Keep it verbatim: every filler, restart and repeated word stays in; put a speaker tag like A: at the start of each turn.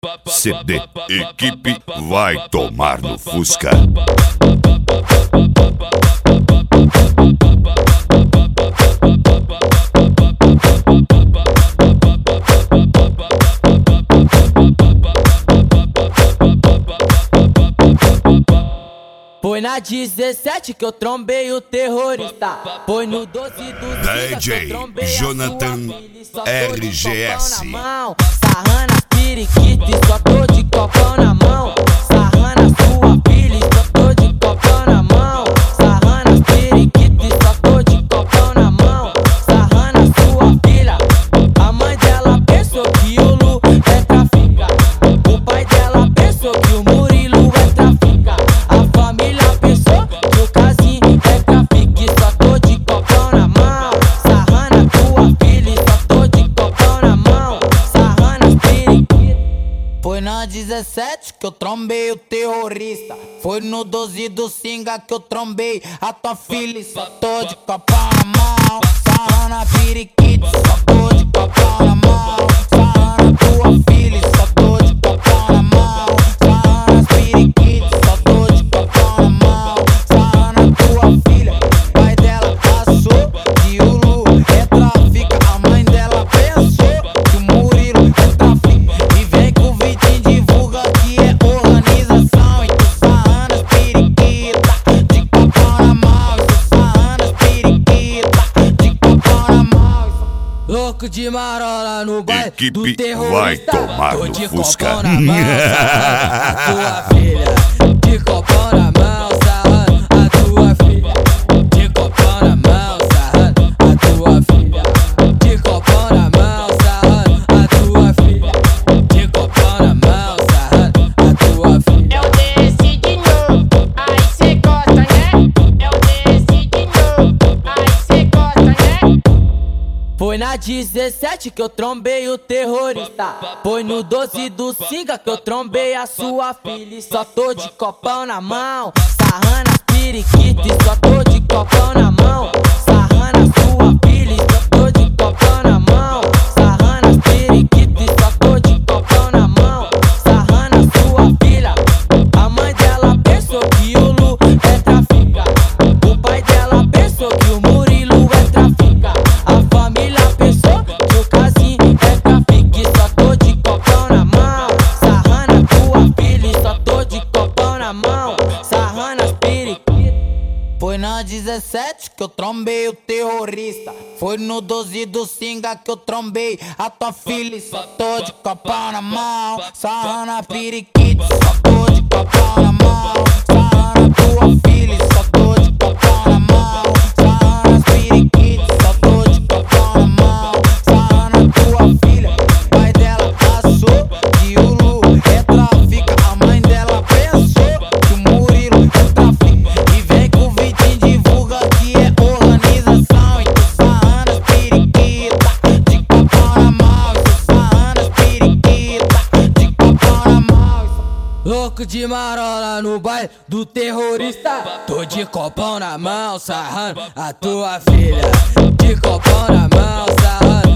A: C D Equipe vai tomar no Fusca.
B: Foi na dezessete que eu trombei o terrorista. Foi no doze do
A: D J Jonathan R G S.
B: Sarrando as periquitas, só tô de copão na mão. Sarrando a sua filha, só tô de copão na mão. Sarrando as periquitas, só tô de copão na mão. Sarrando a sua filha. A mãe dela pensou que o Lu é trafica. O pai dela pensou que o Murilo é trafica. A família pensou que o Casim é trafique. Só tô de copão na mão. Sarrando a tua filha, só tô de copão na mão. Sarrando as periquitas. Foi na dezessete que eu trombei o terrorista. Foi no doze do Singa que eu trombei a tua filha. Só tô de copão na mão. Sarrando a periquita, só tô de copão na mão. Sarrando a tua filha, só tô de copão na mão. Sarrando as periquitas, só tô de copão na mão. Sarrando a tua filha, pai dela passou que o Lu é trafica. A mãe dela pensou que o Murilo é trafica. E vem com o Vitinho, divulga que é organização. E tu sarrando as periquitas, de copão na mão. E tu sarrando as periquitas, de copão na mão. Louco de marola no baile do
A: Equipe
B: terrorista.
A: vai tomar
B: Tô
A: no
B: de
A: Fusca.
B: copão na mão, sarrando a tua filha. De copão na mão, sarrando a tua filha. De copão na mão, sarrando a tua filha. De copão na mão, sarrando a tua filha. De copão na mão, sarrando a tua filha.
C: Eu desci de novo, aí cê gosta, né? Eu desci de novo, aí cê gosta, né?
B: Foi na dezessete que eu trombei o terrorista. Foi no doze do Singa que eu trombei a sua filha. Só tô de copão na mão. Sarrando as periquitas, só tô de copão na mão. Sarrando a sua filha, só tô de copão na mão. Sarrando as periquitas, só tô de copão na mão. Sarrando a sua filha. A mãe dela pensou que o Lu é trafica. O pai dela pensou que o Murilo é trafica. A família pensou que o Casim é trafique. Só tô de copão na mão. Sarrando a tua filha, só tô de copão na mão. Sarrando as periquitas. Foi na dezessete que eu trombei o terrorista. Foi no doze do Singa que eu trombei a tua filha. Só tô de copão na mão. Sarrando a periquita, só tô de copão na mão. Sarrando a tua filha, só tô de copão na mão. Sarrando as periquitas, só tô de copão na mão. Sarrando a tua filha, pai dela passou que o Lu é trafica. A mãe dela pensou que o Murilo é trafica. E vem com o Vitinho, divulga que é organização. E tu sarrando as periquitas, de copão na mão. E tu sarrando as periquitas, de copão na mão. Louco de marola no baile do terrorista. Tô de copão na mão, sarrando a tua filha. De copão na mão, sarrando